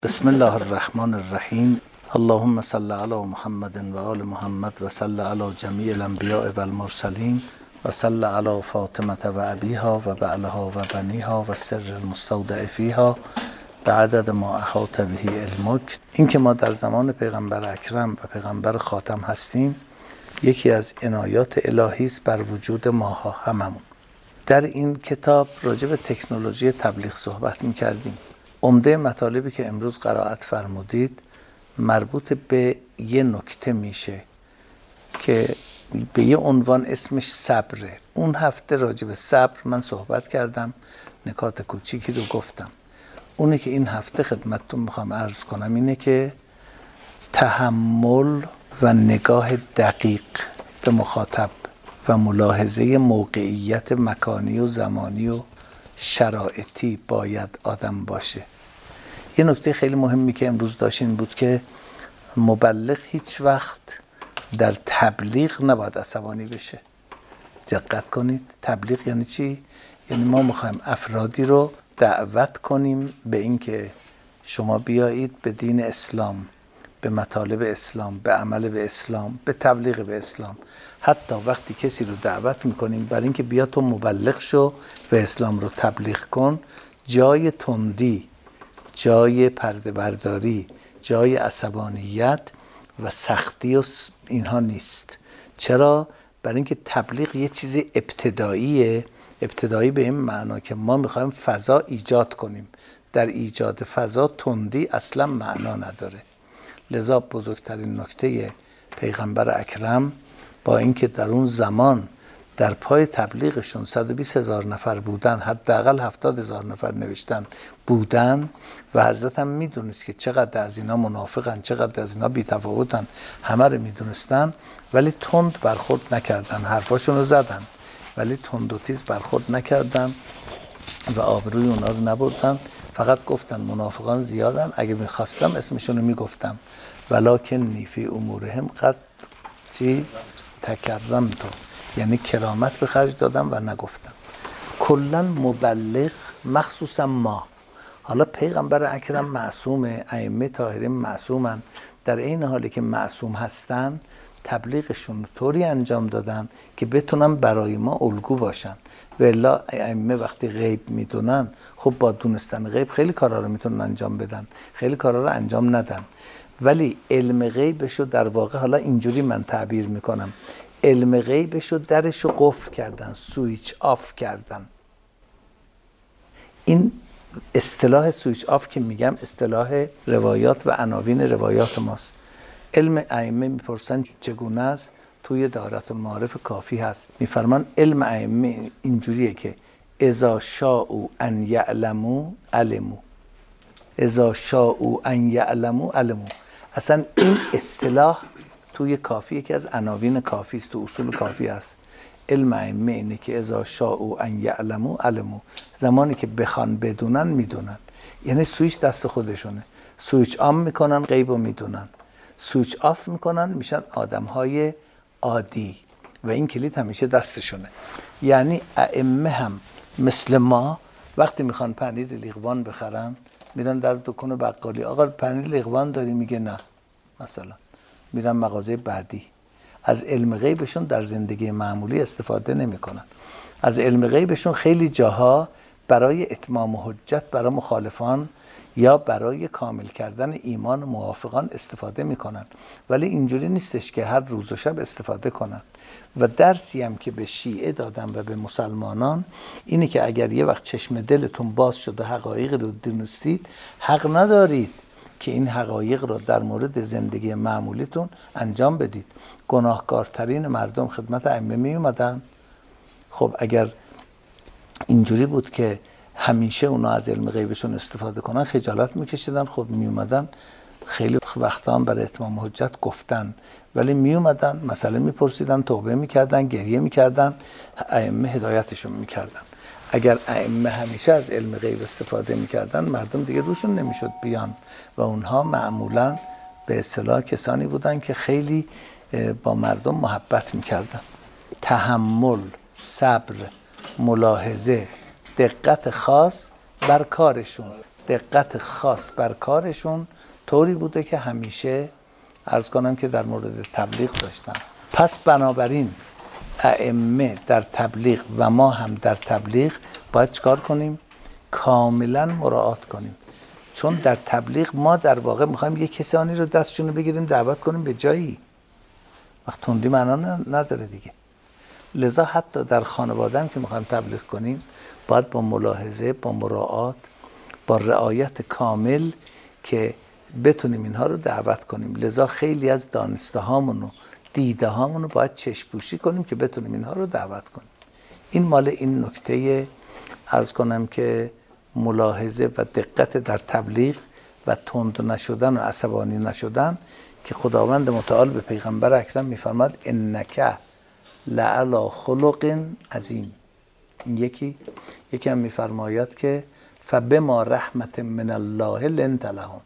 بسم الله الرحمن الرحیم. اللهم صل علی محمد و آل محمد و صل علی جمیع الانبیاء و المرسلین و صل علی فاطمه و ابیها و بعلها و بنیها و سر المستودع فیها به عدد ما احاط به علمک. این که ما در زمان پیغمبر اکرم و پیغمبر خاتم هستیم یکی از عنایات الهی است بر وجود ماها هممون. در این کتاب راجع به تکنولوژی تبلیغ صحبت می‌کردیم. عمده مطالبی که امروز قرائت فرمودید مربوط به یه نکته میشه که به یه عنوان اسمش صبره. اون هفته راجع به صبر من صحبت کردم، نکات کوچیکی رو گفتم. اونی که این هفته خدمتتون میخوام عرض کنم اینه که تحمل و نگاه دقیق به مخاطب و ملاحظه موقعیت مکانی و زمانی و شرایطی باید آدم باشه. یه نکته خیلی مهمی که امروز داشتین بود که مبلغ هیچ وقت در تبلیغ نباید عصبانی بشه. دقت کنید، تبلیغ یعنی چی؟ یعنی ما میخوایم افرادی رو دعوت کنیم به اینکه شما بیایید به دین اسلام، به مطالب اسلام، به عمل به اسلام، به تبلیغ به اسلام. حتی وقتی کسی رو دعوت میکنیم برای اینکه بیا تو مبلغ شو و اسلام رو تبلیغ کن، جای تندی، جای پرده برداری، جای عصبانیت و سختی و اینها نیست. چرا؟ برای اینکه تبلیغ یه چیز ابتداییه. ابتدایی به این معنا که ما میخوایم فضا ایجاد کنیم. در ایجاد فضا تندی اصلا معنا نداره. لذا بزرگترین نکته پیغمبر اکرم با اینکه در اون زمان در پای تبلیغشون 120,000 نفر بودن، حداقل 70,000 نفر نوشتن بودن و حضرت هم میدونست که چقدر از اینا منافقن، چقدر از اینا بی‌تفاوتن، همه رو میدونستن، ولی تند برخورد نکردن. حرفاشون رو زدن ولی تند و تیز برخورد نکردن و آبروی اونا رو نبردن. فقط گفتن منافقان زیادن، اگه میخواستم اسمشون رو میگفتم، ولکن فی امورهم قد تکرمت، یعنی کرامت به خرج دادم و نگفتم. کلا مبلغ مخصوصا ما، حالا پیغمبر اکرم معصومه، ائمه طاهرین معصومن، در این حالی که معصوم هستن تبلیغشون طوری انجام دادن که بتونن برای ما الگو باشن. و الا ائمه وقتی غیب میدونن، خب با دونستن غیب خیلی کارا رو میتونن انجام بدن، خیلی کارا رو انجام ندن. ولی علم غیبشو در واقع، حالا اینجوری من تعبیر میکنم، علم غیبشو درشو قفل کردن، سویچ آف کردن. این اصطلاح سویچ آف که میگم اصطلاح روایات و عناوین روایات ماست. علم ائمه میپرسن چگونه است، توی دایره المعارف کافی هست. میفرمان علم ائمه اینجوریه که اذا شاءوا ان یعلموا علموا، اذا شاءوا ان یعلموا علموا. اصلا این اصطلاح توی کافی یکی از عناوین کافی است، تو اصول کافی است. علم ائمه اینه که اذا شاءوا ان یعلموا علموا، زمانی که بخوان بدونن میدونن. یعنی سویچ دست خودشونه، سویچ آن میکنن غیبو میدونن، سویچ آف میکنن میشن آدمهای عادی و این کلید همیشه دستشونه. یعنی ائمه هم مثل ما وقتی میخوان پنیر لیقوان بخرن میرن در دکان بقالی، آقا پنیر لیقوان داری؟ میگه نه، مثلا میرن مغازه بعدی. از علم غیبشون در زندگی معمولی استفاده نمیکنن. از علم غیبشون خیلی جاها برای اتمام حجت برای مخالفان یا برای کامل کردن ایمان موافقان استفاده میکنن، ولی اینجوری نیستش که هر روز و شب استفاده کنن. و درسی هم که به شیعه دادم و به مسلمانان اینه که اگر یه وقت چشم دلتون باز شد و حقایق رو دونستید، حق ندارید که این حقایق رو در مورد زندگی معمولیتون انجام بدید. گناهکارترین مردم خدمت ائمه می اومدن. خب اگر اینجوری بود که همیشه اونا از علم غیبشون استفاده کنن، خجالت میکشیدن. خب می اومدن خیلی وقتا هم برای اتمام حجت گفتن، ولی می اومدن مسئله میپرسیدن، توبه میکردن، گریه میکردن، ائمه هدایتشون میکردن. اگر ائمه همیشه از علم غیب استفاده میکردن، مردم دیگه روشون نمیشد بیان و اونها معمولا به اصطلاح کسانی بودن که خیلی با مردم محبت میکردن. تحمل، صبر، ملاحظه، دقت خاص بر کارشون، دقت خاص بر کارشون طوری بوده که همیشه عرض کنم که در مورد تبلیغ داشتن. پس بنابراین ائمه در تبلیغ و ما هم در تبلیغ باید چکار کنیم؟ کاملا مراعات کنیم. چون در تبلیغ ما در واقع میخوایم یک کسانی رو دستشون بگیریم دعوت کنیم به جایی، وقت تندی معنا نداره دیگه. لذا حتی در خانواده هم که میخوایم تبلیغ کنیم باید با ملاحظه، با مراعات، با رعایت کامل که بتونیم اینها رو دعوت کنیم. لذا خیلی از دانسته هامون و دیده هامون رو باید چشم پوشی کنیم که بتونیم اینها رو دعوت کنیم. این مال این نکته عرض کنم که ملاحظه و دقت در تبلیغ و تند نشدن و عصبانی نشدن که خداوند متعال به پیغمبر اکرم میفرماد انک لعلی خلق عظیم. این یکی هم میفرماید که فبما رحمت من الله لنت لهم.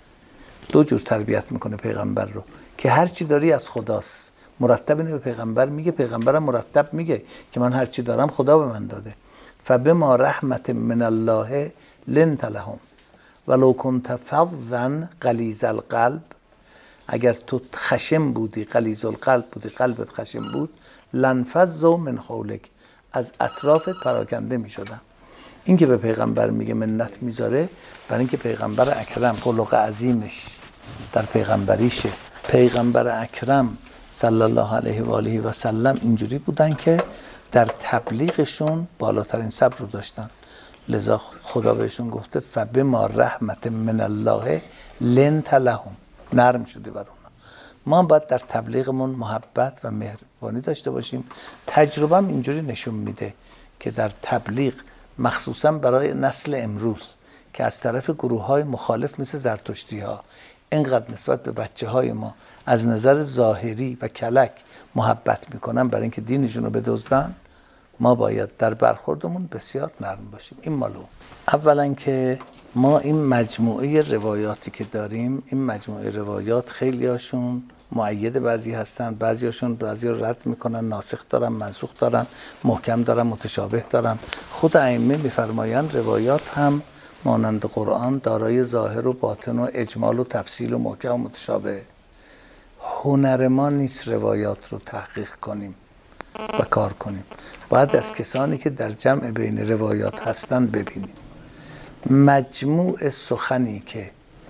دو جور تربیت میکنه پیغمبر رو که هر چی داری از خداست. مرتب اینو به پیغمبر میگه، پیغمبرم مرتب میگه که من هر چی دارم خدا به من داده. فبما رحمت من الله لنت لهم ولو كنت فظا غلیظ القلب. اگر تو خشن بودی، غلیظ القلب بودی، قلبت خشن بود، لنفضوا من حولک، از اطرافت پراکنده میشدن. این که به پیغمبر میگه منت میذاره برای اینکه پیغمبر اکرم خلق عظیمش در پیغمبریشه. پیغمبر اکرم صلی الله علیه و آله و سلم اینجوری بودن که در تبلیغشون بالاترین صبر رو داشتن. لذا خدا بهشون گفته فبما رحمت من الله لنت لهم، نرم شده بر اونا. ما باید در تبلیغمون محبت و مهربانی داشته باشیم. تجربه‌ام اینجوری نشون میده که در تبلیغ مخصوصا برای نسل امروز که از طرف گروه‌های مخالف مثل زرتشتی‌ها اینقدر نسبت به بچه‌های ما از نظر ظاهری و کلک محبت میکنن برای اینکه دینشون رو بدزدن، ما باید در برخوردمون بسیار نرم باشیم. این مالو اولا که ما این مجموعه روایاتی که داریم، این مجموعه روایات خیلی هاشون مؤید بعضی هستن، بعضی رو رد میکنن، ناسخ دارن، منسوخ دارن، محکم دارن، متشابه دارن. خود ائمه میفرمایند روایات هم مانند قرآن دارای ظاهر و باطن و اجمال و تفصیل و محکم و متشابه. هنر ما نیست روایات رو تحقیق کنیم و کار کنیم. باید از کسانی که در جمع بین روایات هستن ببینیم. مجموع سخنی که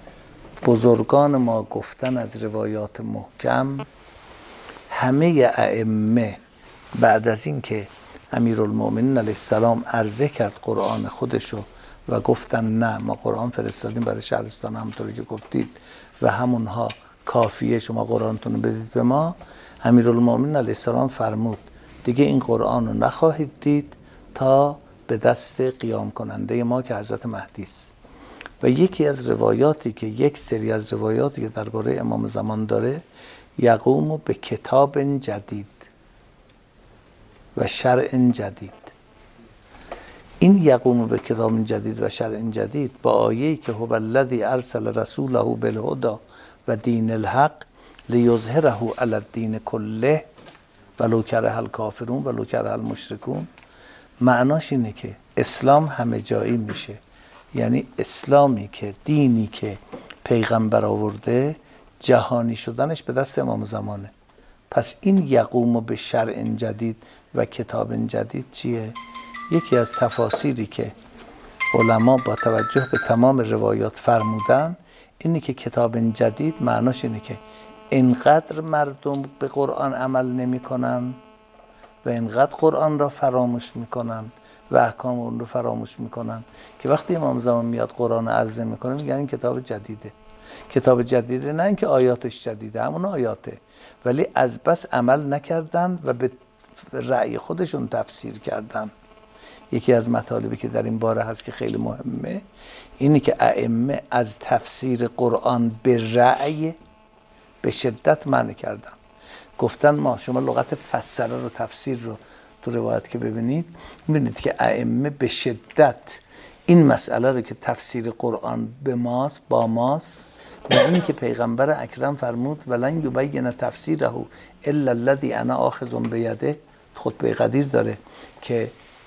بزرگان ما گفتن از روایات محکم، همه ائمه بعد از این که امیرالمؤمنین علیه السلام عرضه کرد قرآن خودشو و گفتن نه ما قرآن فرستادیم برای شهرستان همونطوری که گفتید و همونها کافیه، شما قرآنتون رو بدید به ما. امیرالمؤمنین علیه السلام فرمود دیگه این قرآن رو نخواهید دید تا به دست قیام کننده ما که حضرت مهدی است. و یکی از روایاتی که یک سری از روایاتی که درباره امام زمان داره، یقوم به کتاب جدید و شرع جدید. این یقوم به کتاب جدید و شرع جدید با آیه‌ای که هو الذی ارسل رسوله بالهدی و دین الحق لیظهره علی الدین کله ولو کره الکافرون ولو کره المشرکون، معناش اینه که اسلام همه جایی میشه. یعنی اسلامی که دینی که پیغمبر آورده جهانی شدنش به دست امام زمانه. پس این یقوم به شرع جدید و کتاب جدید چیه؟ یکی از تفاسیری که علما با توجه به تمام روایات فرمودن اینه که کتاب جدید معناش اینه که اینقدر مردم به قرآن عمل نمی کنن و اینقدر قرآن را فراموش میکنن و احکام اون رو فراموش میکنن که وقتی امام زمان میاد قرآن عرضه میکنه میگن این کتاب جدیده. کتاب جدیده نه اینکه آیاتش جدیده، همون آیاته، ولی از بس عمل نکردن و به رأی خودشون تفسیر کردن. یکی از مطالبی که در این باره هست که خیلی مهمه اینه که ائمه از تفسیر قرآن به رأی به شدت منع کردن. گفتن ما شما لغت فسره رو تفسیر رو تو روایت که ببینید میبینید که ائمه به شدت این مسئله رو که تفسیر قرآن به ماست با ماست و این که پیغمبر اکرم فرمود ولن یبین تفسیره الا الذی انا آخذ بیده، خطبه قدیر داره که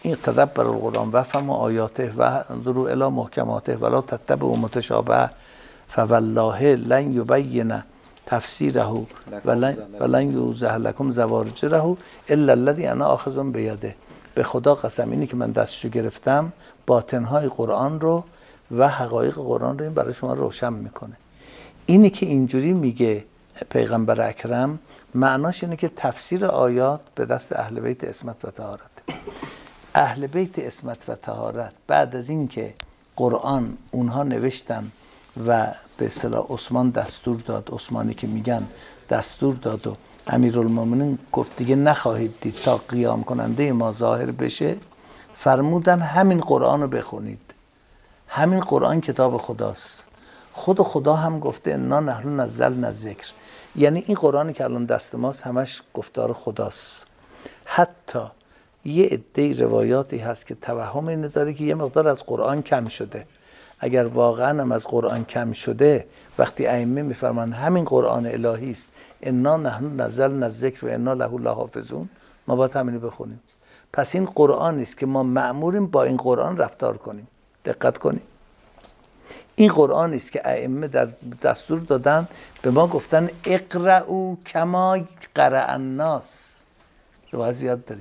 این تدبر القرآن و فهم آیاته و انظروا الی محکماته ولا تتبعوا متشابه فوالله لن یبین تفسیره ولن یوضح لکم زواجره الا الذی انا آخذ بیده. به خدا قسم اینی که من دستشو گرفتم باطنهای قرآن رو و حقایق قرآن رو این برای شما روشن میکنه. اینی که اینجوری میگه پیغمبر اکرم معناش اینه که تفسیر آیات به دست اهل بیت عصمت و طهارت. اهل بیت عصمت و طهارت بعد از این که قرآن اونها نوشتن و به اصطلاح عثمان دستور داد، عثمانی که میگن دستور داد و امیرالمومنین گفت دیگه نخواهید دید تا قیام کننده ما ظاهر بشه، فرمودن همین قرآن رو بخونید. همین قرآن کتاب خداست. خود خدا هم گفته انا نحن نزلنا الذکر، یعنی این قرآنی که الان دست ماست همش گفتار خداست. حتی یه عده روایاتی هست که توهم اینو داره که یه مقدار از قرآن کم شده. اگر واقعا هم از قرآن کم شده، وقتی ائمه میفرمان همین قرآن الهی است، انا نحن نزلنا الذکر و انا له لحافظون، ما باید همینو بخونیم. پس این قرآنی است که ما مأموریم با این قرآن رفتار کنیم. دقت کنیم. این قرآنی است که ائمه در دستور دادن، به ما گفتن اقرأوا کما قرأ الناس. روایت زیاد داریم.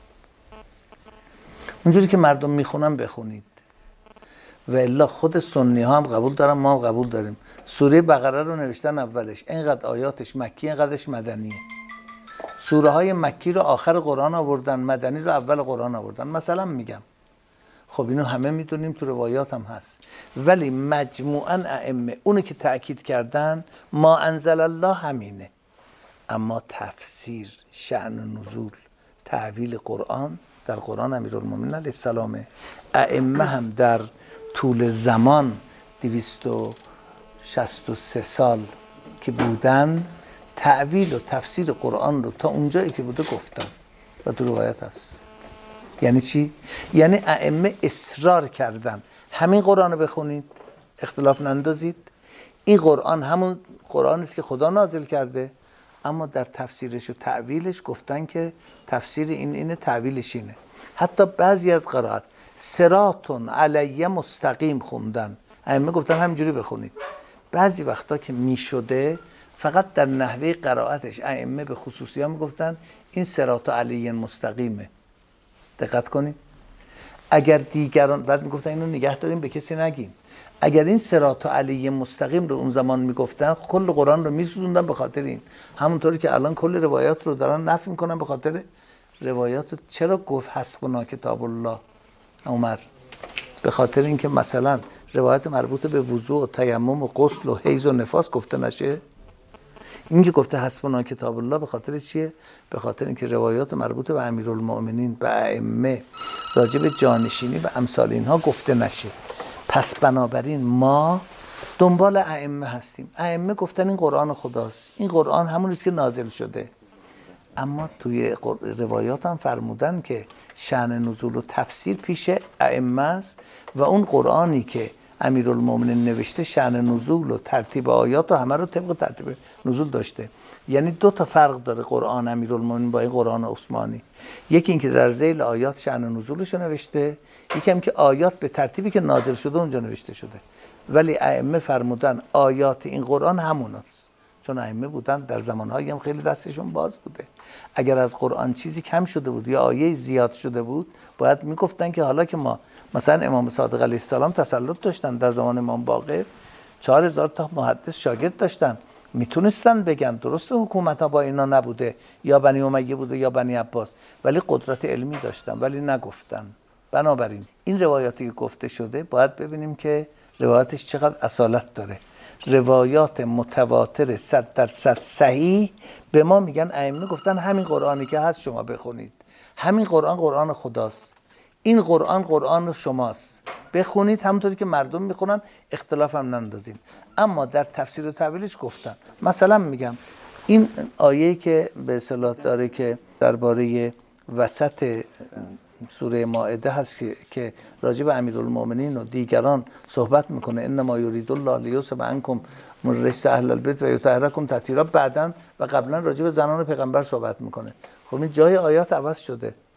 اونجوری که مردم میخونن بخونید. و الا خود سنی ها هم قبول دارن، ما هم قبول داریم. سوره بقره رو نوشتن اولش اینقدر آیاتش مکی، اینقدرش مدنیه. سوره های مکی رو آخر قرآن آوردن، مدنی رو اول قرآن آوردن. مثلا میگم خب اینو همه میدونیم، تو روایات هم هست، ولی مجموعاً ائمه اونو که تأکید کردن ما انزل الله همینه. اما تفسیر، شأن نزول، تعویل قرآن در قرآن امیرالمومنین علیه السلام. ائمه هم در طول زمان 263 سال که بودن تعویل و تفسیر قرآن رو تا اونجایی که بوده گفتن و تو روایت هست. یعنی چی؟ یعنی ائمه اصرار کردن همین قرآن رو بخونید، اختلاف نندازید. این قرآن همون قرآن است که خدا نازل کرده، اما در تفسیرش و تعویلش گفتن که تفسیر اینه، تعویلش اینه. حتی بعضی از قرائت صراط علیه مستقیم خوندن، ائمه گفتن همینجوری بخونید. بعضی وقتا که میشده فقط در نحوه قرائتش ائمه به خصوصی ها میگفتن این صراط علیه مستقیمه. دقت کنید. اگر دیگران بعد میگفتن اینو نگه داریم به کسی نگیم. اگر این صراط علیه مستقیم رو اون زمان میگفتن، کل قرآن رو میسوزوندن به خاطر این. همونطوری که الان کل روایات رو دارن نفی میکنن به خاطر روایات. چرا گفت حسبنا کتاب الله عمر؟ به خاطر اینکه مثلا روایت مربوط به وضوء و تیمم و غسل و حیض و نفاس گفته نشه. این که گفته حسبنا کتاب الله به خاطر چیه؟ به خاطر اینکه روایات مربوط به امیرالمؤمنین، به ائمه، راجع به جانشینی و امثال اینها گفته نشه. پس بنابراین ما دنبال ائمه هستیم. ائمه گفتن این قرآن خداست، این قرآن همون است که نازل شده. اما توی روایات هم فرمودن که شأن نزول و تفسیر پیش ائمه است و اون قرآنی که امیرالمومنین نوشته شأن نزول و ترتیب آیات و همه رو طبق ترتیب نزول داشته. یعنی دو تا فرق داره قرآن امیرالمومنین با این قرآن عثمانی. یکی این که در ذیل آیات شأن نزولش نوشته، یکی هم که آیات به ترتیبی که نازل شده اونجا نوشته شده. ولی ائمه فرمودن آیات این قرآن همون است، چون ائمه بودن در زمانهایی هم خیلی دستشون باز بوده. اگر از قرآن چیزی کم شده بود یا آیه زیاد شده بود، باید میگفتن که حالا که ما مثلا امام صادق علیه السلام تسلط داشتن در زمان امام باقر، 4000 تا محدث شاگرد داشتن، میتونستن بگن درسته حکومت ها با اینا نبوده، یا بنی امیه بوده یا بنی عباس، ولی قدرت علمی داشتن ولی نگفتن. بنابراین این روایاتی که گفته شده باید ببینیم که روایاتش چقدر اصالت داره. روایات متواتر 100% صحیح به ما میگن ائمه گفتن همین قرآنی که هست شما بخونید، همین قرآن قرآن خداست، این قرآن قرآن شماست، بخونید همونطوری که مردم میخونن، اختلاف هم نندازین. اما در تفسیر و تعویلش گفتن، مثلا میگم این آیه‌ای که به اصطلاح داره که درباره وسط سوره مائده هست که راجع به امیرالمومنین و دیگران صحبت میکنه، انما یرید الله لیذهب عنکم رجس اهل البیت و یطهرکم تطهیرا، بعداً و قبلا راجع به زنان پیغمبر صحبت میکنه. خب این جای آیات عوض شده.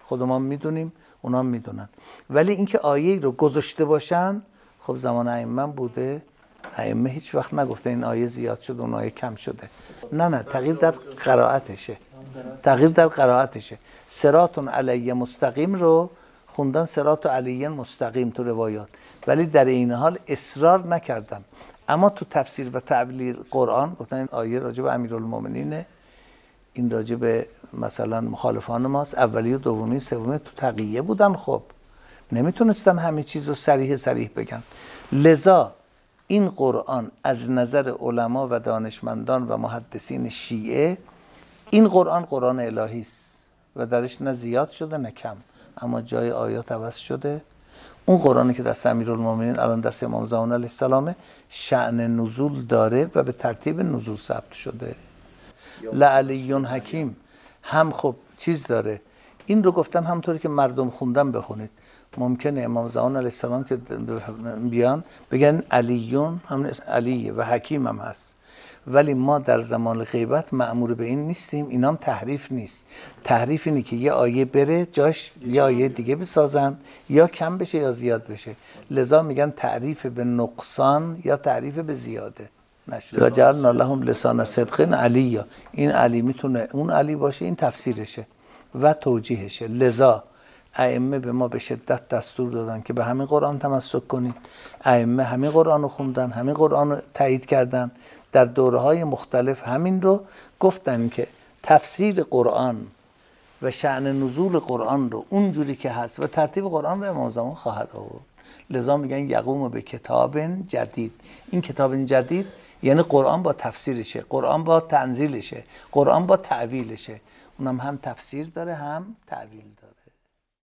خود ما میدونیم، اونا میدونن. ولی اینکه آیه رو گذاشته باشن، خب زمان ائمه بوده. ائمه هیچ وقت نگفته این آیه زیاد شد اون آیه کم شده. نه تغییر در قرائتشه. تغییر در قرائتشه. صراط علی مستقیم رو خوندن صراط علی مستقیم تو روایات، ولی در این حال اصرار نکردن. اما تو تفسیر و تعبیر قرآن گفتن این آیه راجع به امیرالمومنینه، این راجع به مثلا مخالفان ماست، اولی و دومی سومی تو تقیه بودن. خب نمیتونستن همه چیز رو صریح بگن. لذا این قرآن از نظر علما و دانشمندان و محدثین شیعه، این قرآن الهی است و درش نه زیاد شده نه کم، اما جای آیات عوض شده. اون قرآنی که دست امیرالمومنین الان دست امام زمان علیه السلام شأن نزول داره و به ترتیب نزول ثبت شده. لعلی حکیم هم خب چیز داره. این رو گفتن همونطوری که مردم خوندن بخونید. ممکنه امام زمان علیه السلام که بیان بگن علیون هم علیه و حکیم هم هست، ولی ما در زمان غیبت مأمور به این نیستیم. اینام تحریف نیست. تحریف اینه که یه آیه بره جاش یه آیه دیگه بسازن، یا کم بشه یا زیاد بشه. لذا میگن تعریف به نقصان یا تعریف به زیاده نشد. و جعلنا لهم لسان صدق علی. این علی میتونه اون علی باشه، این تفسیرشه و توجیهشه. لذا ائمه به ما به شدت دستور دادن که به همین قرآن تمسک کنید. ائمه همین قرآن رو خوندن، همین قرآن رو تایید کردن. در دوره‌های مختلف همین رو گفتن که تفسیر قرآن و شأن نزول قرآن رو اونجوری که هست و ترتیب قرآن رو امام زمان خواهد آورد. لذا میگن یقوم به کتاب جدید. این کتاب جدید یعنی قرآن با تفسیرشه، قرآن با تنزیلشه، قرآن با تعویلشه. اونم هم تفسیر داره هم تعویل داره.